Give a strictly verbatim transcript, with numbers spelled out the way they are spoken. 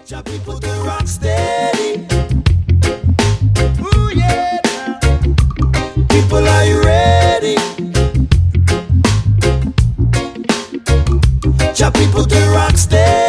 Jah people to rock steady. Ooh yeah. People, are you ready? Jah people to rock steady.